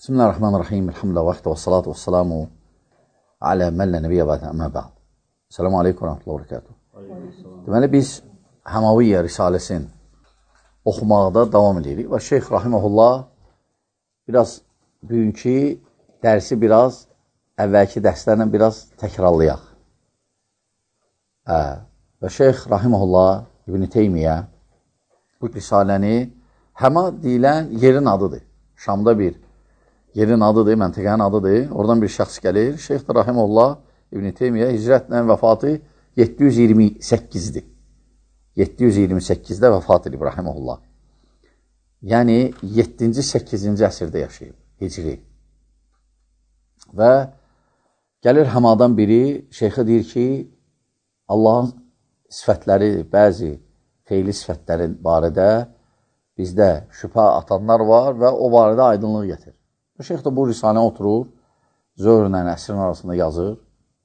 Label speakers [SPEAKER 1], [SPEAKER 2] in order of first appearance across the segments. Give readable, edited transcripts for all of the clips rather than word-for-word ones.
[SPEAKER 1] Bismillahirrahmanirrahim. Elhamdülillah və salatu və salamu alə məllə nəbiyyə və əmmə bə'd. Selamu aleykum və rəhmətullah və bərəkatuhu. Deməli, biz Həmaviyyə Risaləsini oxumaqda davam edirik və Şeyx Rahiməhullah bugünkü dərsi əvvəlki dərslərlə təkrarlayaq. Və Şeyx Rahiməhullah İbn-i Teymiyyə bu risaləni Həma deyilən yerin adıdır. Şamda bir yerin adıdır, məntəqənin adıdır. Oradan bir şəxs gəlir. Şeyx Rahiməhullah İbn-i Teymiyyə hicrətlə vəfatı 728-dir. 728-də vəfat edib Rahiməhullah. Yəni 7-ci, 8-ci əsrdə yaşayıb, hicri. Və gəlir Həmadan biri, şeyxə deyir ki, Allahın sifətləri, bəzi feyli sifətlərin barədə bizdə şübhə atanlar var və o barədə aydınlıq gətir. Şeyx də bu risaləyə oturur, zöhrlə əsrin arasında yazır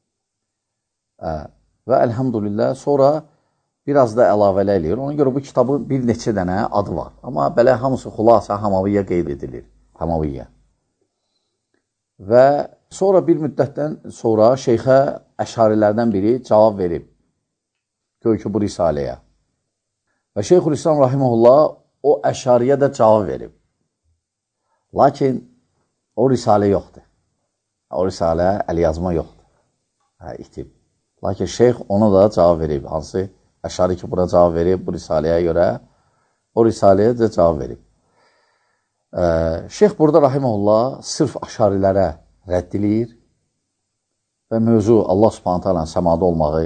[SPEAKER 1] və əlhamdülillah sonra biraz da əlavələ eləyir. Ona görə bu kitabın bir neçə dənə adı var. Amma belə hamısı xülasə Həmaviyyə qeyd edilir. Həmaviyyə. Və sonra bir müddətdən sonra şeyxə əşarilərdən biri cavab verib. Gör ki, bu risaləyə. Və Şeyxülislam Rahiməhullah o əşariyə də cavab verib. Lakin o risalə yoxdur. O risalə əlyazma yoxdur. İtib. Lakin şeyx ona da cavab verib. Hansı əşari ki, buna cavab verib, bu risaləyə görə o risaləyə də cavab verib. Şeyx burada Rahiməhullah sırf əşarilərə rədd edir və mövzu Allah Subhanahu taala səmada olmağı.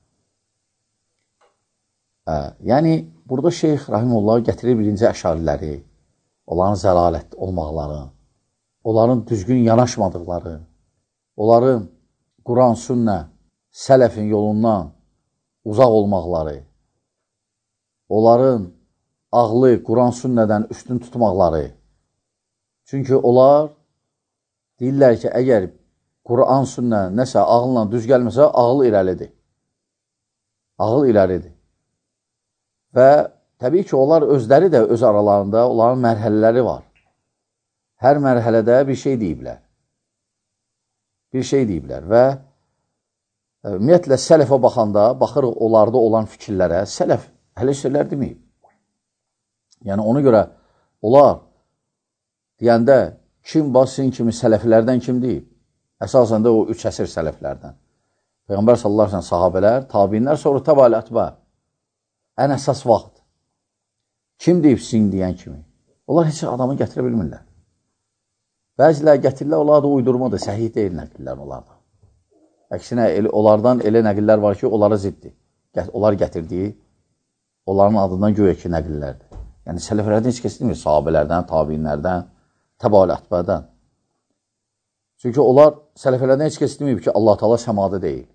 [SPEAKER 1] Yəni, burada Şeyx Rahiməhullah gətirir birinci əşariləri, onların zəlalət olmaqları, onların düzgün yanaşmadıqları, onların Quran, sünnə, sələfin yolundan uzaq olmaqları, onların ağlı Quran, sünnədən üstün tutmaqları. Çünki onlar deyirlər ki, əgər Quran, sünnə nəsə ağılla düz gəlməsə, ağıl irəlidir. Ağıl irəlidir. Və təbii ki, onlar özləri də öz aralarında onların mərhələləri var. Hər mərhələdə bir şey deyiblər. Bir şey deyiblər və ümumiyyətlə sələfə baxanda, baxırıq onlarda olan fikirlərə, sələf hələ şeylər deməyib. Yəni, ona görə onlar deyəndə kim basin kimi sələflərdən kim deyib? Əsasən də o 3 əsr sələflərdən. Peyğəmbər sallallahu əleyhi və səlləm, sahabələr, tabinlər, sonra təbəəl ətbə. Ən əsas vaxt. Kim deyib sizin deyən kimi? Onlar heç adamı gətirə bilmirlər. Bəzilər gətirirlər, onlar da uydurmadır, səhih deyil nəqillər onlardan. Əksinə, onlardan elə nəqillər var ki, onlara ziddir. Onlar gətirdiyi, onların adından göyə ki, nəqillərdir. Yəni, sələflərdən heç kəs demir, sahabələrdən, tabinlərdən, təbəəl ətbədən. Çünki onlar, sələflərdən heç kəs demir ki, Allah Taala səmada deyil.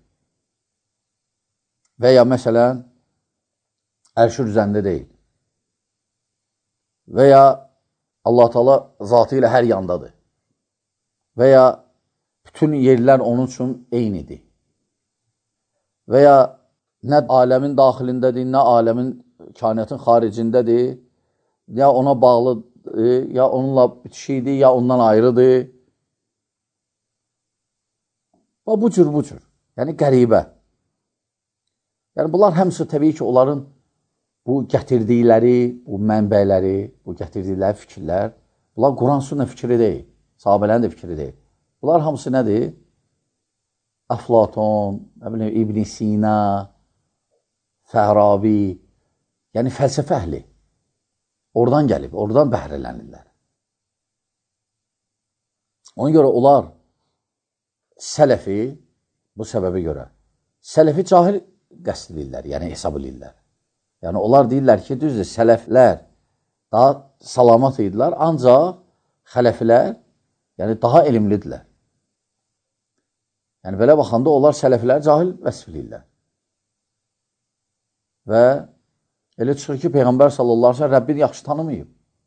[SPEAKER 1] Və ya məsələn, ərşür üzərində deyil. Və ya Allah Taala zatı ilə hər yandadır. Və ya bütün yerlər onun üçün eynidir. Və ya nə aləmin daxilindədir, nə aləmin kainatın xaricindədir, ya ona bağlıdır, ya onunla bitişikdir, ya ondan ayrıdır. Və bu cür. Yəni, qəribə. Yəni, bunlar həmsi təbii ki, onların bu gətirdikləri, bu mənbələri, bu gətirdikləri fikirlər, bunlar Quran sünnə fikri deyil, sahabələrin də fikri deyil. Bunlar hamısı nədir? Əflaton, İbn Sina, Fərabi, yəni fəlsəfə əhli. Oradan gəlib, oradan bəhrələnirlər. Ona görə onlar sələfi, bu səbəbə görə, sələfi cahil qəsd edirlər, yəni hesab edirlər. Yəni, onlar deyirlər ki, düzdür, sələflər daha salamat idilər, ancaq xələflər daha elmlidirlər. Yəni, belə baxanda onlar sələflər cahil vəsf edirlər. Və elə çıxır ki, Peyğəmbər sallallahu əleyhi və səlləm Rəbbini yaxşı tanımayıb.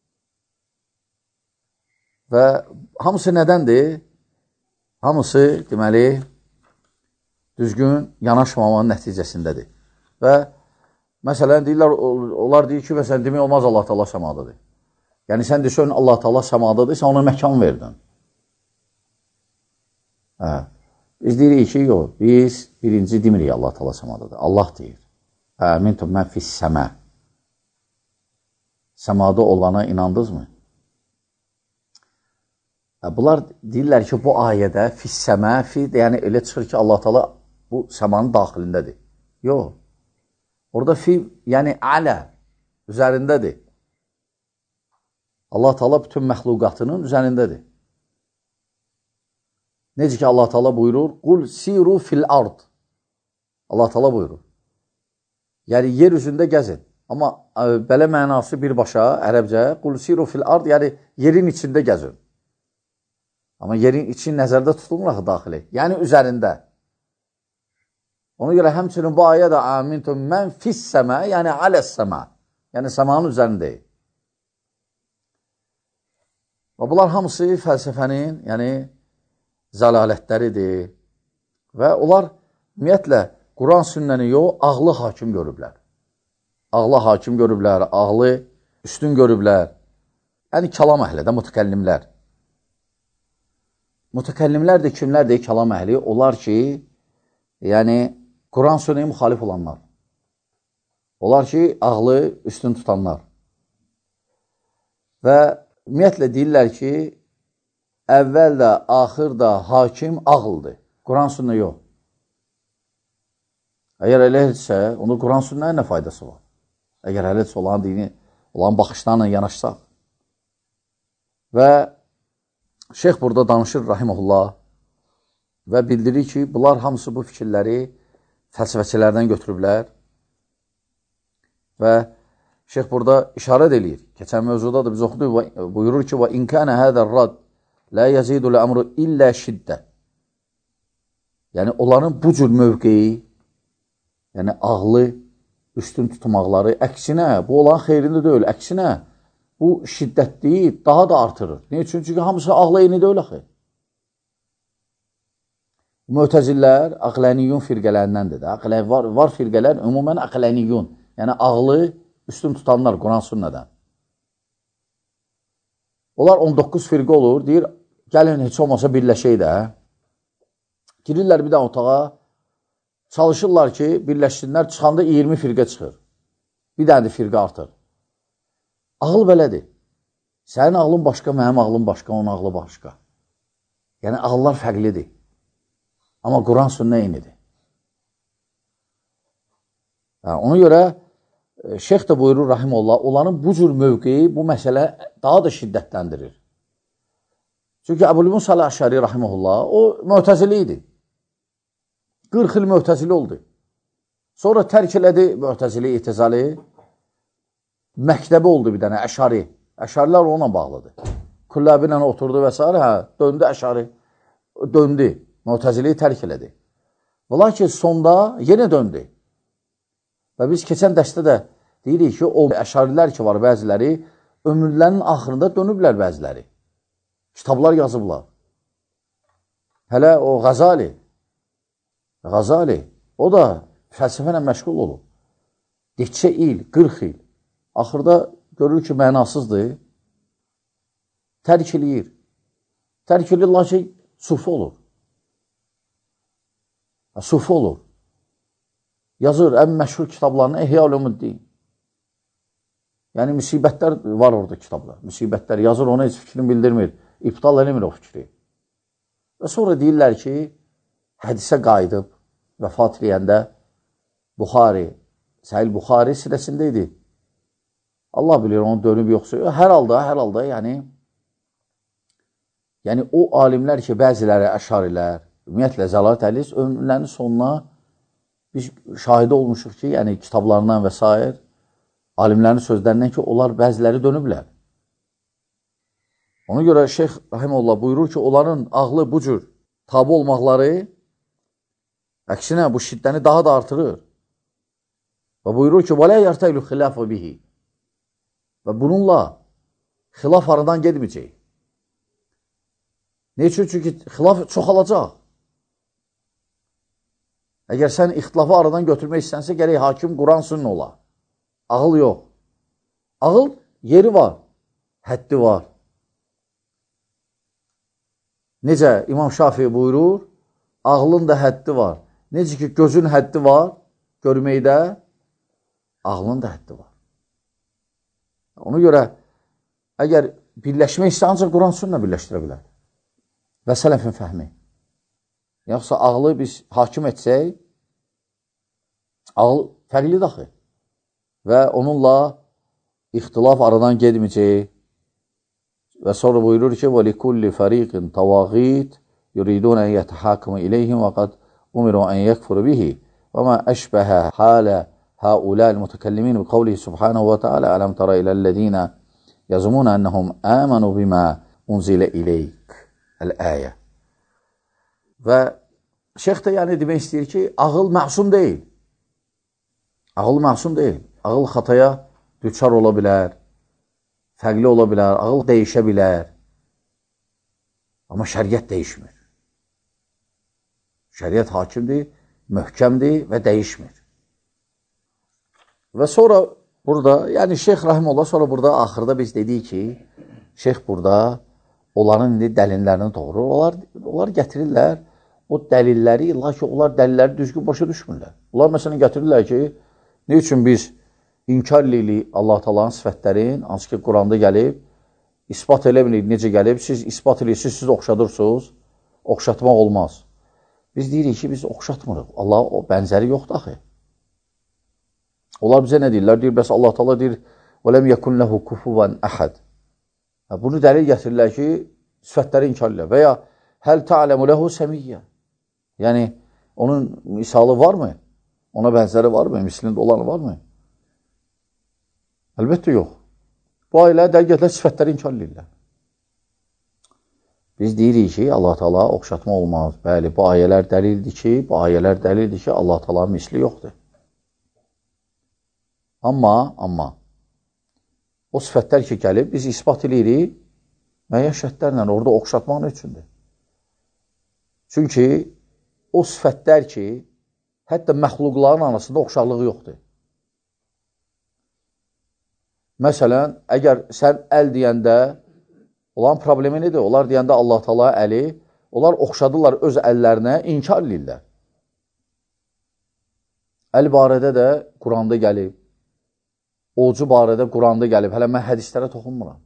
[SPEAKER 1] Və hamısı nədəndir? Hamısı, deməli, düzgün yanaşmamanın nəticəsindədir. Və məsələn, deyirlər, onlar deyir ki, məsələn, demək olmaz Allah Taala səmadadır. Yəni, sən desən Allah Taala səmadadır, sən ona məkan verdin. Biz deyirik ki, yox, biz birinci demirik Allah təala səmadadır. Allah deyir. Əmintum mən fis-səmə. Səmada olana inandınız mı? Bunlar deyirlər ki, bu ayədə fis-səmə, yəni elə çıxır ki, Allah təala bu səmanın daxilindədir. Yox. Orada fi, yəni alə, üzərindədir. Allah təala bütün məxluqatının üzərindədir. Necə ki, Allah təala buyurur, qul siru fil ard. Allah təala buyurur. Yəni, yer üzündə gəzin. Amma belə mənası birbaşa, ərəbcə, qul siru fil ard, yəni yerin içində gəzin. Amma yerin için nəzərdə tutulmur axı daxili. Yəni, üzərində. Ona görə həmçinin bu ayə də amintum mən fis-səmə, yəni aləs-səmə. Yəni, səmanın üzərindəyik. Və bunlar hamısı fəlsəfənin, yəni, zəlalətləridir. Və onlar, ümumiyyətlə, Quran sünnəni yox, ağlı hakim görüblər. Ağlı hakim görüblər, ağlı üstün görüblər. Yəni, kəlam əhli də, mütəkəllimlər. Mütəkəllimlər də kimlərdir kəlam əhli? Onlar ki, yəni, Quran sünnəyə müxalif olanlar. Onlar ki, ağlı üstün tutanlar. Və ümumiyyətlə deyirlər ki, əvvəl də, axır da hakim ağıldır. Quran sünnə yox. Əgər elə etsə, onda Quran sünnəyə nə faydası var? Əgər elə etsə, olan dini, olan baxışlarla yanaşsaq. Və şeyx burada danışır, rahiməhullah, və bildirir ki, bunlar hamısı bu fikirləri fəlsəfəçilərdən götürüblər. Və şeyx burada işarət edir. Keçən mövzuda da biz oxuduq, buyurur ki, və inkənə hədər rad lə yəzidul əmru illə şiddə. Yəni, onların bu cür mövqeyi, yəni ağlı üstün tutmaqları, əksinə, bu olan xeyrində deyil, əksinə, bu şiddətliyi daha da artırır. Niyə üçün? Çünki hamısı ağlı eyni deyil axı. Mötəzillər əqləniyyun firqələrindən də. Var firqələr, ümumən əqləniyyun, yəni ağlı üstün tutanlar Quran sünnədən. Onlar 19 firqə olur, deyir, gəlin heç olmasa birləşək də. Girirlər bir də otağa, çalışırlar ki, birləşsinlər, çıxanda 20 firqə çıxır. Bir dənə də firqə artır. Ağıl belədir. Sənin ağlın başqa, mənim ağlım başqa, onun ağlı başqa. Yəni, ağıllar fərqlidir. Amma Quran sünnə eynidir. Ona görə, şeyx də buyurur, rahiməllah, onların bu cür mövqeyi bu məsələ daha da şiddətləndirir. Çünki Əbu Musa Əl-Əşəri, rahiməllah, o mötəzili idi. 40 il mötəzili oldu. Sonra tərk elədi mötəzili, itizali. Məktəbi oldu bir dənə, Əşari. Əşarilər onunla bağlıdır. Kulləbi ilə oturdu və s. Döndü Əşari. Döndü. Mötəziliyi tərk elədi. Lakin sonda yenə döndü. Və biz keçən dərsdə də deyirik ki, o Əşarilər ki var bəziləri, ömürlərinin axırında dönüblər bəziləri. Kitablar yazıblar. Hələ o Qazali, o da fəlsəfə ilə məşğul olub. Neçə il, 40 il. Axırda görür ki, mənasızdır. Tərk eləyir. Tərk eləyir, lakin sufi olur. Sufi olur. Yazır, ən məşhur kitablarını İhya Ulumuddin. Yəni, müsibətlər var orada kitablar. Müsibətlər yazır, ona heç fikrini bildirmir. İbtal eləmir o fikri. Və sonra deyirlər ki, hədisə qayıdıb, vəfat eləyəndə Buxari, Səhil Buxari siləsində idi. Allah bilir, onu dönüb yoxsa. Hər halda, yəni o alimlər ki, bəziləri əşarilər, ümumiyyətlə Zəlalət Əhlis, ömürlərinin sonuna biz şahidə olmuşuq ki, yəni kitablarından və s. alimlərin sözlərindən ki, onlar bəziləri dönüblər. Ona görə Şeyx Rahimullah buyurur ki, onların ağlı bu cür tabi olmaqları əksinə bu şiddəni daha da artırır. Və buyurur ki, وَلَا يَرْتَيْلُ خِلَافَ بِهِ Və bununla xilaf aradan gedməyəcək. Ne üçün? Çünki xilaf çoxalacaq. Əgər sən ixtilafı aradan götürmək istənsə, gərək hakim Quran sünnə ola. Ağıl yox. Ağıl yeri var, həddi var. Necə İmam Şafii buyurur, ağlın da həddi var. Necə ki, gözün həddi var, görməkdə, ağlın da həddi var. Ona görə, əgər birləşmək istə, ancaq Quran sünnə birləşdirə bilər. Və sələfin fəhmi. Yoxsa ağlı biz hakim etsək, ağıl fərqli daxil. Və onunla ixtilaf aradan gedməyəcək. Və sonra buyurur ki, وَلِكُلِّ فَرِيقٍ تَوَاغِيتٍ يُرِيدُونَ أَنْ يَتَحَاكَمُوا إِلَيْهِمْ وَقَدْ أُمِرُوا أَنْ يَكْفُرُوا بِهِ وَمَا أَشْبَهَ حَالَ هؤلاء المتكلمين بقوله سبحانه وتعالى ألم تر إلى الذين يزعمون أنهم آمنوا بما أنزل إليك الآية. Və şeyx də yəni demək istəyir ki, ağıl məsum deyil. Ağıl məsum deyil. Ağıl xataya düçar ola bilər, fərqli ola bilər, ağıl dəyişə bilər. Amma şəriət dəyişmir. Şəriət hakimdir, möhkəmdir və dəyişmir. Və sonra burada, yəni Şeyx Rahimullah sonra burada axırda biz dedik ki, Şeyx burada onların indi dəlillərini doğurur. Onlar gətirirlər o dəlilləri, lakin onlar dəlilləri düzgün başa düşmürlər. Onlar məsələn gətirirlər ki, ne üçün biz inkar edirik Allah Taala'nın sifətlərin, hansı ki Quranda gəlib, isbat eləmirik necə gəlib, siz isbat edirsiniz, siz oxşadırsınız, oxşatmaq olmaz. Biz deyirik ki, biz oxşatmırıq. Allah o bənzəri yoxdur axı. Onlar bizə nə deyirlər? Deyir, bəs Allah Taala deyir, وَلَمْ يَكُنْ لَهُ كُفُوًا أَحَدٍ. Bunu dəlil gətirirlər ki, sifətləri inkar edirlər. Və ya هَلْ تَعْلَمُ لَهُ سَمِيًّا. Yəni, onun misalı varmı? Ona bənzəri varmı? Mislində olanı varmı? Əlbəttə yox. Bu ayələr dəlil gətirilər, sifətləri inkar edirlər. Biz deyirik ki, Allah Taala oxşatma olmaz. Bəli, bu ayələr dəlildir ki, Allah Taala'nın misli yoxdur. Amma o sifətlər ki, gəlib, biz ispat edirik müəyyən şərtlərlə, orada oxşatmaq nə üçündür? Çünki o sifətlər ki, hətta məxluqların arasında oxşarlığı yoxdur. Məsələn, əgər sən əl deyəndə, olan problemi nedir? Onlar deyəndə Allah Taala əli, onlar oxşadılar öz əllərinə, inkar edirlər. Əl barədə də Quranda gəlib, ocu barədə Quranda gəlib, hələ mən hədislərə toxunmuram.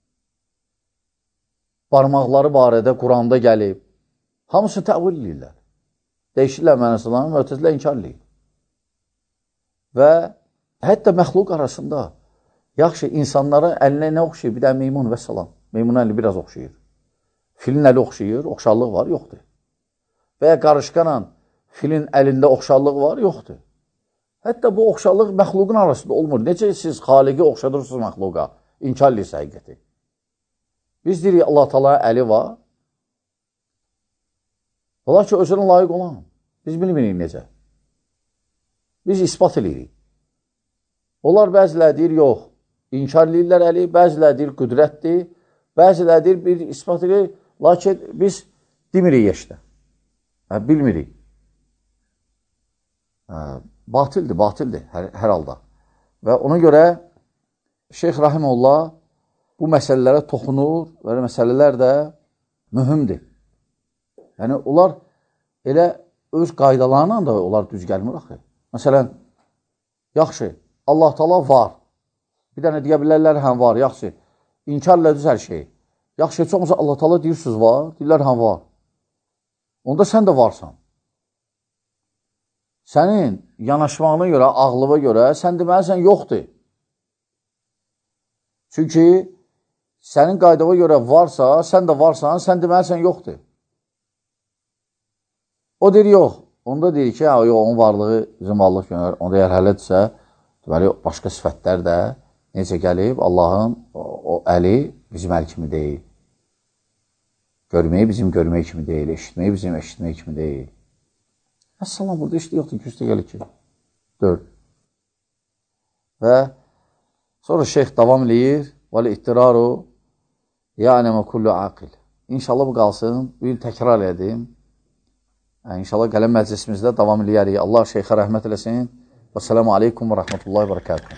[SPEAKER 1] Barmaqları barədə Quranda gəlib, hamısını təvil edirlər. Dəyişirlər mənasını, mötəzilə inkar edir. Və hətta məxluq arasında, yaxşı, insanların əlinə nə oxşayır? Bir də meymun və salam. Meymun əli biraz oxşayır. Filin əli oxşayır, oxşarlıq var, yoxdur. Və ya qarışqanla filin əlində oxşarlıq var, yoxdur. Hətta bu oxşarlıq məxluqun arasında olmur. Necə siz xaliqi oxşadırsınız məxluqa? İnkar edirsə həqiqəti. Biz deyirik, Allah Taala əli var. Olar ki, özünə layiq olan. Biz bilmirik necə. Biz ispat edirik. Onlar bəzilə deyir, yox. İnkar edirlər əli, bəzilə deyir, qüdrətdir. Bəzilə deyir, bir ispat edir. Lakin biz demirik işte. Bilmirik. Batildir hər halda. Və ona görə Şeyx Rahimullah bu məsələlərə toxunur və məsələlər də mühümdir. Yəni, onlar elə öz qaydalarla da onlar düz gəlmir axı. Məsələn, yaxşı, Allah Taala var. Bir dənə deyə bilərlər, həm var, yaxşı. İnkarla düz hər şey. Yaxşı, heç olmasa Allah Taala deyirsiniz var, deyirlər, həm var. Onda sən də varsan. Sənin yanaşmağına görə, ağlıva görə, sən deməlisən, yoxdur. Çünki sənin qaydava görə varsa, sən də varsan, sən deməlisən, yoxdur. O deyir, yox. Onda deyir ki, yox, onun varlığı bizim varlıq görür. Onda əgər həllədirsə, deməli, başqa sifətlər də necə gəlib, Allahın o əli bizim əl kimi deyil. Görməyi bizim görmək kimi deyil, eşitməyi bizim eşitmək kimi deyil. Əssalam, burada işdə yoxdur, küstə gəlir ki. 4. Və sonra şeyx davam eləyir. وَلِئِتِّرَارُ يَعْنَمَ كُلُّ عَقِلٍ. İnşallah bu qalsın, bir gün təkrar edim. İnşallah gələn məclisimizdə davam eləyərik. Allah şeyxə rəhmət eləsin. Və selamu aleykum və rəhmətullahi və rəkatuhu.